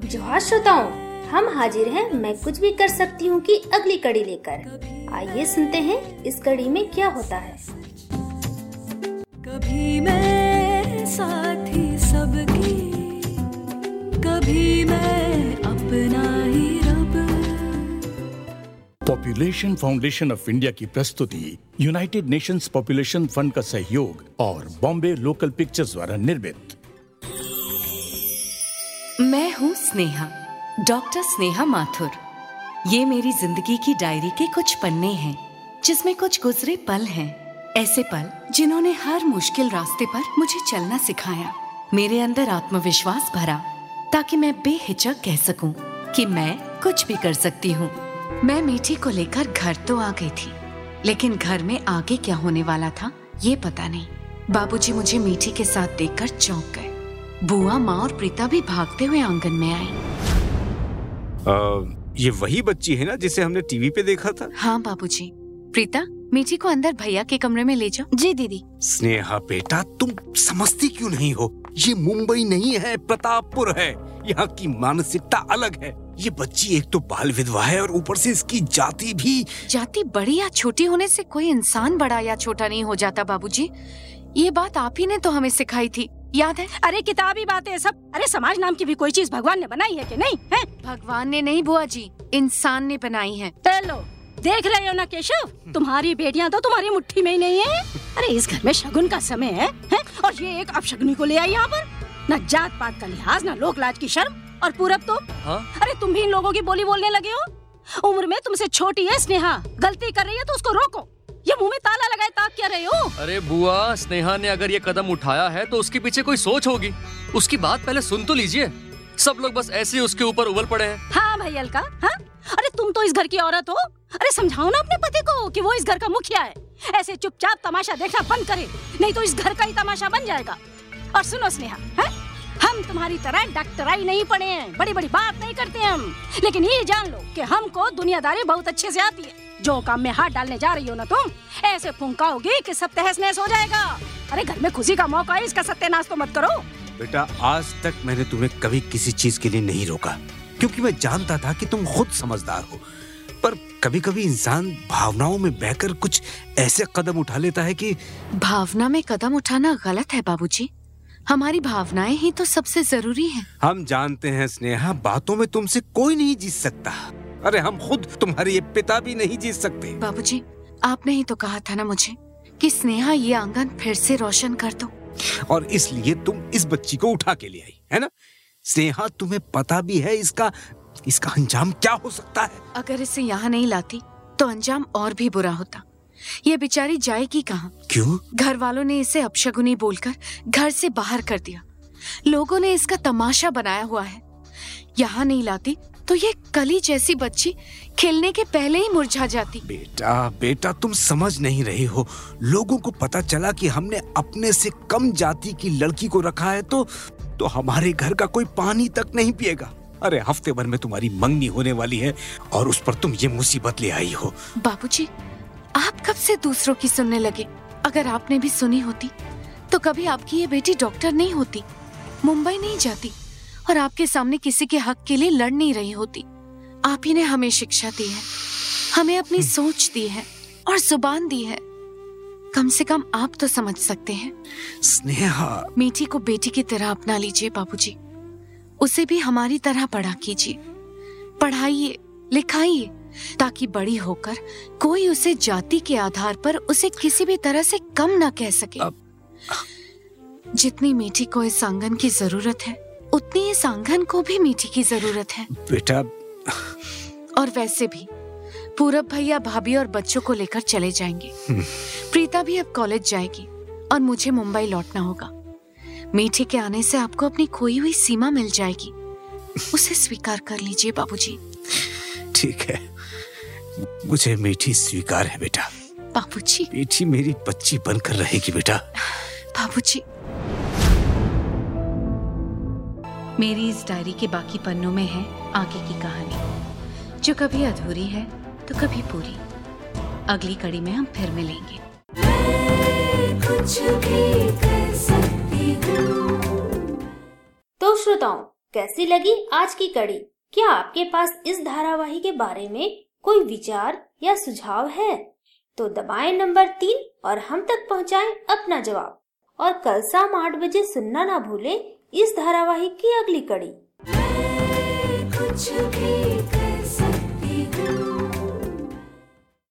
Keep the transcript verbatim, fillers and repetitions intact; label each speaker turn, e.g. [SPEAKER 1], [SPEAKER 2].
[SPEAKER 1] जोहार श्रोताओं, हम हाजिर हैं मैं कुछ भी कर सकती हूँ की अगली कड़ी लेकर। आइए सुनते हैं इस कड़ी में क्या होता है।
[SPEAKER 2] कभी मैं साथी सबकी, कभी मैं अपना ही रब।
[SPEAKER 3] पॉपुलेशन फाउंडेशन ऑफ इंडिया की प्रस्तुति यूनाइटेड नेशंस पॉपुलेशन फंड का सहयोग और बॉम्बे लोकल पिक्चर्स द्वारा निर्मित।
[SPEAKER 4] मैं हूँ स्नेहा, डॉक्टर स्नेहा माथुर। ये मेरी जिंदगी की डायरी के कुछ पन्ने हैं जिसमें कुछ गुजरे पल हैं। ऐसे पल जिन्होंने हर मुश्किल रास्ते पर मुझे चलना सिखाया, मेरे अंदर आत्मविश्वास भरा ताकि मैं बेहिचक कह सकूं कि मैं कुछ भी कर सकती हूँ। मैं मीठी को लेकर घर तो आ गई थी, लेकिन घर में आगे क्या होने वाला था ये पता नहीं। बाबूजी मुझे मीठी के साथ देखकर चौंक गए। बुआ, माँ और प्रीता भी भागते हुए आंगन में आई।
[SPEAKER 5] आ, ये वही बच्ची है ना जिसे हमने टीवी पे देखा था?
[SPEAKER 4] हाँ बाबूजी। प्रीता, मीठी को अंदर भैया के कमरे में ले जाओ। जी दीदी।
[SPEAKER 5] स्नेहा बेटा, तुम समझती क्यों नहीं हो? ये मुंबई नहीं है, प्रतापपुर है। यहाँ की मानसिकता अलग है। ये बच्ची एक तो बाल विधवा है और ऊपर से इसकी जाति भी।
[SPEAKER 4] जाति बड़ी या छोटी होने से कोई इंसान बड़ा या छोटा नहीं हो जाता बाबूजी। ये बात आप ही ने तो हमें सिखाई थी, याद है?
[SPEAKER 6] अरे किताबी बातें सब। अरे समाज नाम की भी कोई चीज भगवान ने बनाई है कि नहीं है?
[SPEAKER 4] भगवान ने नहीं बुआ जी, इंसान ने बनाई है।
[SPEAKER 6] चलो, देख रहे हो ना केशव, तुम्हारी बेटियां तो तुम्हारी मुट्ठी में ही नहीं है। अरे इस घर में शगुन का समय है, है? और ये एक अपशगुनी को ले आई यहाँ पर। न जात पात का लिहाज, न लोक लाज की शर्म। और पूरब तो हाँ? अरे तुम भी इन लोगों की बोली बोलने लगे हो। उम्र में तुमसे छोटी है स्नेहा, गलती कर रही है तो उसको रोको। ये मुंह में ताला लगाए ताक क्या रहे हो?
[SPEAKER 7] अरे बुआ, स्नेहा ने अगर ये कदम उठाया है तो उसके पीछे कोई सोच होगी। उसकी बात पहले सुन तो लीजिए। सब लोग बस ऐसे ही उसके ऊपर उबल पड़े हैं।
[SPEAKER 6] हाँ भाई अलका, हाँ? अरे तुम तो इस घर की औरत हो। अरे समझाओ ना अपने पति को कि वो इस घर का मुखिया है। ऐसे चुपचाप तमाशा देखना बंद करे, नहीं तो इस घर का ही तमाशा बन जाएगा। और सुनो स्नेहा, है? हम तुम्हारी तरह डॉक्टराई नहीं पढ़े हैं, बड़ी बड़ी बात नहीं करते हम। लेकिन ये जान लो कि हमको दुनियादारी बहुत अच्छे से आती है। जो काम में हाथ डालने जा रही हो ना तुम, ऐसे फुंकाओगी कि सब तहस नहस हो जाएगा। अरे घर में खुशी का मौका है, इसका सत्यानाश तो मत करो।
[SPEAKER 5] बेटा, आज तक मैंने तुम्हें कभी किसी चीज के लिए नहीं रोका, क्योंकि मैं जानता था कि तुम खुद समझदार हो। पर कभी कभी इंसान भावनाओं में बहकर कुछ ऐसे कदम उठा लेता है कि।
[SPEAKER 4] भावना में कदम उठाना गलत है बाबूजी। हमारी भावनाएं ही तो सबसे जरूरी हैं।
[SPEAKER 5] हम जानते हैं स्नेहा, बातों में तुमसे कोई नहीं जीत सकता। अरे हम खुद तुम्हारे ये पिता भी नहीं जीत सकते।
[SPEAKER 4] बाबूजी, आपने ही तो कहा था ना मुझे कि स्नेहा ये आंगन फिर से रोशन कर दो।
[SPEAKER 5] और इसलिए तुम इस बच्ची को उठा के ले आई, है ना? स्नेहा, तुम्हें पता भी है इसका इसका अंजाम क्या हो सकता है?
[SPEAKER 4] अगर इसे यहाँ नहीं लाती तो अंजाम और भी बुरा होता। ये बेचारी जाएगी कहाँ?
[SPEAKER 5] क्यों?
[SPEAKER 4] घर वालों ने इसे अपशगुनी बोलकर घर से बाहर कर दिया। लोगों ने इसका तमाशा बनाया हुआ है। यहाँ नहीं लाती तो ये कली जैसी बच्ची खिलने के पहले ही मुरझा जाती।
[SPEAKER 5] बेटा बेटा तुम समझ नहीं रही हो। लोगों को पता चला कि हमने अपने से कम जाति की लड़की को रखा है तो तो हमारे घर का कोई पानी तक नहीं पिएगा। अरे हफ्ते भर में तुम्हारी मंगनी होने वाली है और उस पर तुम ये मुसीबत ले आई हो।
[SPEAKER 4] बाबूजी, आप कब से दूसरों की सुनने लगे? अगर आपने भी सुनी होती तो कभी आपकी ये बेटी डॉक्टर नहीं होती, मुंबई नहीं जाती और आपके सामने किसी के हक के लिए लड़ नहीं रही होती। आप ही ने हमें शिक्षा दी है, हमें अपनी सोच दी है और जुबान दी है। कम से कम आप तो समझ सकते हैं।
[SPEAKER 5] स्नेहा,
[SPEAKER 4] मीठी को बेटी की तरह अपना लीजिए बाबूजी। उसे भी हमारी तरह पढ़ा कीजिए, पढ़ाइए, लिखाइए, ताकि बड़ी होकर कोई उसे जाति के आधार पर उसे किसी भी तरह से कम ना कह सके। अब... जितनी मीठी को इस आंगन की जरूरत है उतनी इस आंगन को भी मीठी की जरूरत है।
[SPEAKER 5] बेटा,
[SPEAKER 4] और वैसे भी पूरब भैया भाभी और बच्चों को लेकर चले जाएंगे। प्रीता भी अब कॉलेज जाएगी और मुझे मुंबई लौटना होगा। मीठी के आने से आपको अपनी खोई हुई सीमा मिल जाएगी। उसे स्वीकार कर लीजिए बाबूजी।
[SPEAKER 5] ठीक है, मुझे मीठी स्वीकार है बेटा।
[SPEAKER 4] बाबूजी,
[SPEAKER 5] मीठी मेरी बच्ची बनकर रहेगी बेटा।
[SPEAKER 4] बाबूजी। मेरी इस डायरी के बाकी पन्नों में है आगे की कहानी, जो कभी अधूरी है तो कभी पूरी। अगली कड़ी में हम फिर मिलेंगे।
[SPEAKER 1] कुछ भी कर सकती हूँ। तो श्रोताओं, कैसी लगी आज की कड़ी? क्या आपके पास इस धारावाहिक के बारे में कोई विचार या सुझाव है? तो दबाएं नंबर तीन और हम तक पहुंचाएं अपना जवाब। और कल शाम आठ बजे सुनना ना भूलें इस धारावाहिक की अगली कड़ी।
[SPEAKER 2] मैं कुछ भी कर सकती हूँ।